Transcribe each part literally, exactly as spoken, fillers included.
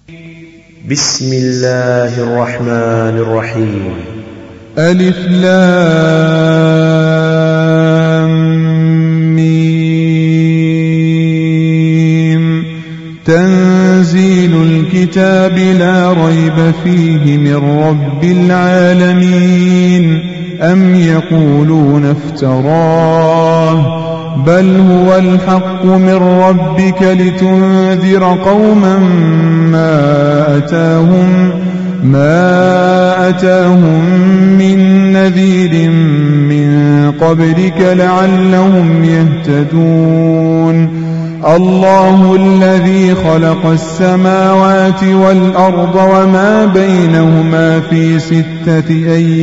بسم الله الرحمن الرحيم. ألف لام ميم. تنزيل الكتاب لا ريب فيه من رب العالمين. أم يقولون افتراه بل هو الحق من ربك لتنذر قوما ما أتاهم ما أتاهم من نذير من قبلك لعلهم يهتدون. الله الذي خلق السماوات والأرض وما بينهما في ستة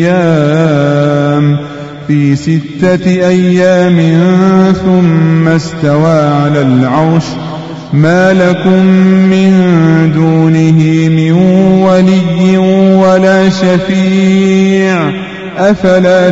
أيام في ستة أيام ثم استوى على العرش. ما لكم من دونه من ولي ولا شفيع أفلا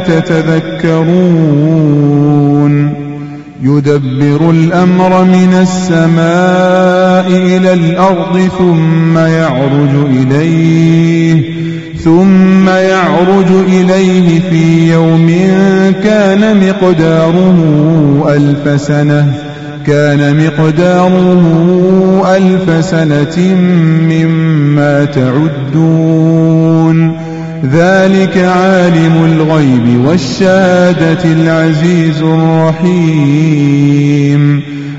تتذكرون. يدبر الأمر من السماء إلى الأرض ثم يعرج إليه ثم يعرج إليه في يوم كان مقداره ألف سنة كان مقداره ألف سنة مما تعدون. ذلك عالم الغيب والشهادة العزيز الرحيم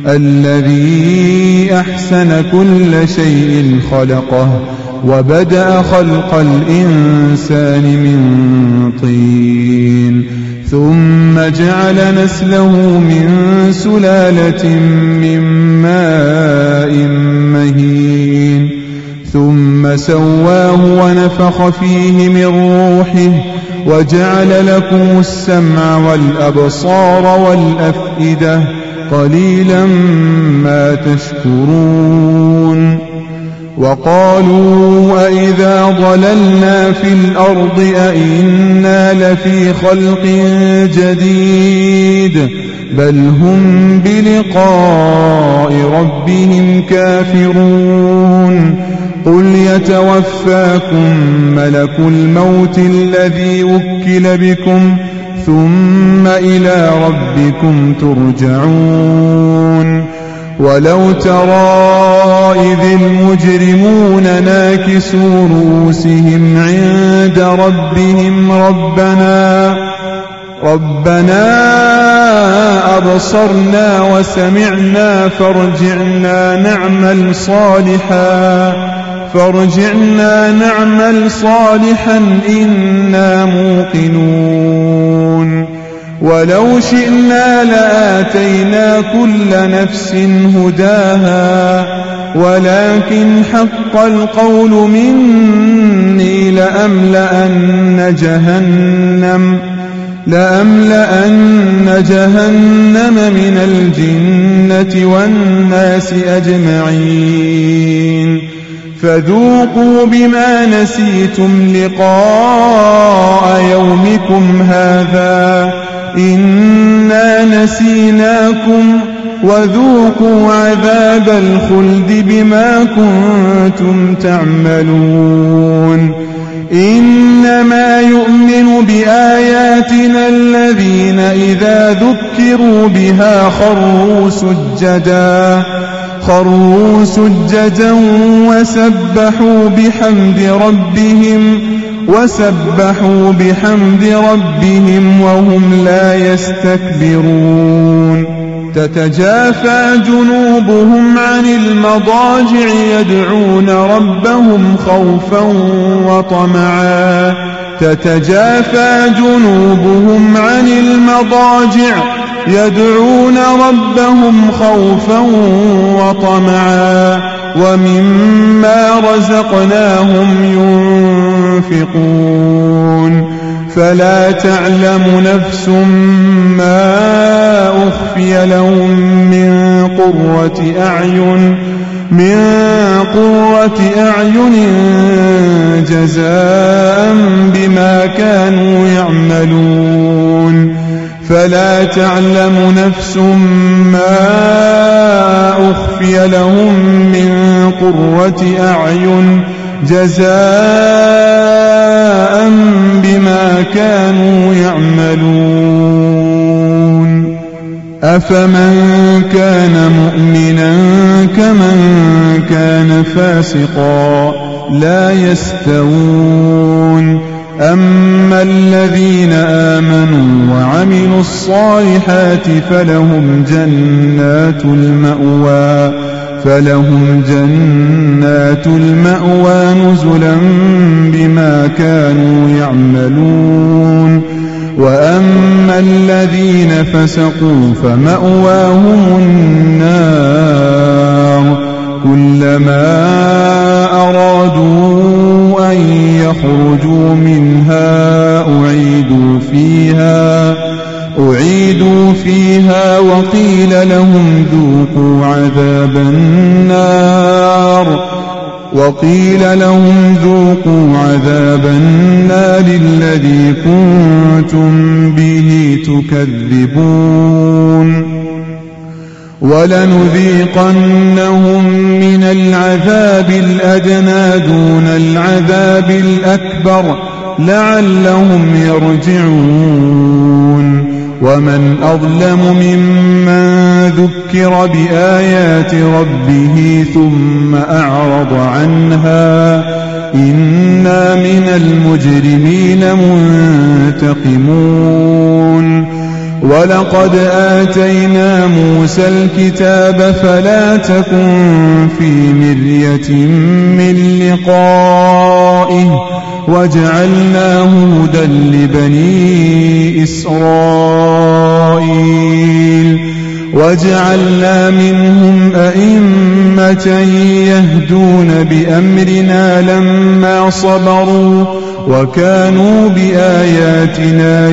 الذي أحسن كل شيء خلقه وبدأ خلق الإنسان من طين ثم جعل نسله من سلالة من ماء مهين ثم سواه ونفخ فيه من روحه وجعل لكم السمع والأبصار والأفئدة قليلا ما تشكرون. وقالوا أئذا ضللنا في الأرض أئنا لفي خلق جديد بل هم بلقاء ربهم كافرون. قل يتوفاكم ملك الموت الذي وكل بكم ثم إلى ربكم ترجعون. ولو ترى إذ المجرمون ناكسوا رؤوسهم عند ربهم ربنا ربنا أبصرنا وسمعنا فارجعنا نعمل صالحا فارجعنا نعمل صالحا إنا موقنون. ولو شئنا لآتينا كل نفس هداها ولكن حق القول مني لأملأن جهنم لأملأن جهنم من الجنة والناس أجمعين. فذوقوا بما نسيتم لقاء يومكم هذا إنا نسيناكم وذوقوا عذاب الخلد بما كنتم تعملون. إنما يؤمن بآياتنا الذين إذا ذكروا بها خروا سجدا خروا سجدا وسبحوا بحمد ربهم وسبحوا بحمد ربهم وهم لا يستكبرون. تتجافى جنوبهم عن المضاجع يدعون ربهم خوفا وطمعا تتجافى جنوبهم عن المضاجع يدعون ربهم خوفا وطمعا ومما رزقناهم ينفقون. فلا تعلم نفس ما أخفي لهم من قرة أعين من قرة أعين جزاء بما كانوا يعملون. فلا تعلم نفس ما أخفي لهم من قرة أعين جزاء بما كانوا يعملون أفمن كان مؤمنا كمن كان فاسقا لا يستوون أما الذين آمنوا وعملوا الصالحات فلهم جنات المأوى فلهم جنات المأوى نزلا بما كانوا يعملون وأما الذين فسقوا فمأواهم النار كلما أرادوا أن يخرجوا منها أعيدوا فيها أعيدوا فيها وقيل لهم ذوقوا عذاب النار وقيل لهم ذوقوا عذاب النار الذي كنتم به تكذبون ولنذيقنهم من العذاب الأدنى دون العذاب الأكبر لعلهم يرجعون ومن أظلم ممن ذكر بآيات ربه ثم أعرض عنها إنا من المجرمين منتقمون ولقد آتينا موسى الكتاب فلا تكن في مرية من لقائه وجعلناه هدى لبني إسرائيل وجعلنا منهم أئمة يهدون بأمرنا لما صبروا وكانوا بآياتنا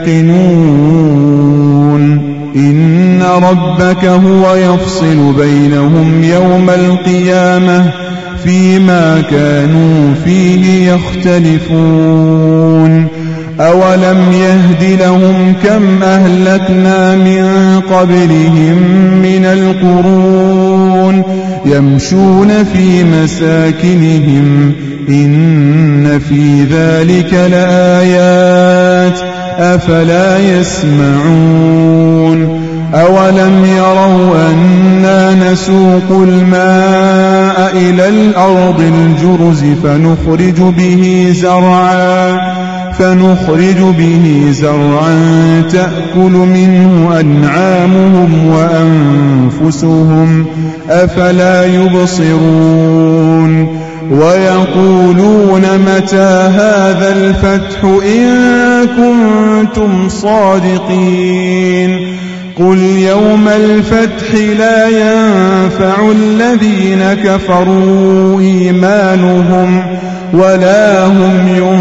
يوقنون إن ربك هو يفصل بينهم يوم القيامة فيما كانوا فيه يختلفون أولم يهد لهم كم أهلكنا من قبلهم من القرون يمشون في مساكنهم إن في ذلك لآيات أفلا يسمعون أولم يروا أنا نسوق الماء إلى الأرض الجرز فنخرج به زرعا فنخرج به زرعا تأكل منه أنعامهم وأنفسهم أفلا يبصرون ويقولون متى هذا الفتح إن كنتم صادقين قل يوم الفتح لا ينفع الذين كفروا إيمانهم ولا هم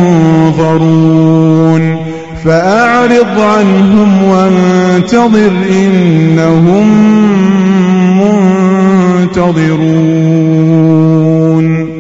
ينظرون فأعرض عنهم وانتظر إنهم منتظرون